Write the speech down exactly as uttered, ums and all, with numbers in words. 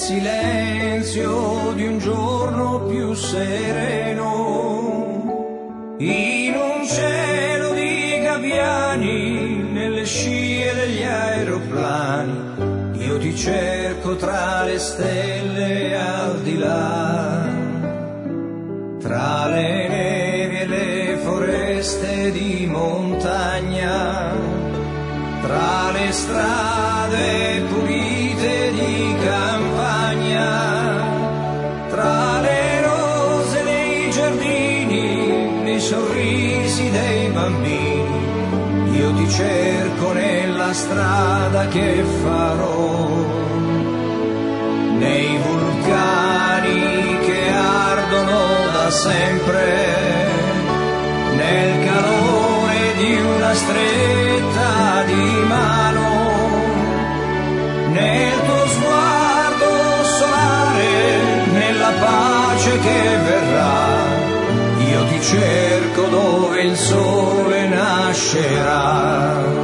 silenzio di un giorno più sereno, in un cielo di gabbiani, nelle scie degli aeroplani, io ti cerco tra le stelle al di là, tra le nevi e le foreste di montagna, tra le strade pulite di campagna, tra le rose dei giardini, nei sorrisi dei bambini, io ti cerco nella strada che farò, nei vulcani che ardono da sempre, nel calore di una stretta di mano, nel tuo sguardo solare, nella pace che verrà, io ti cerco dove il sole nascerà.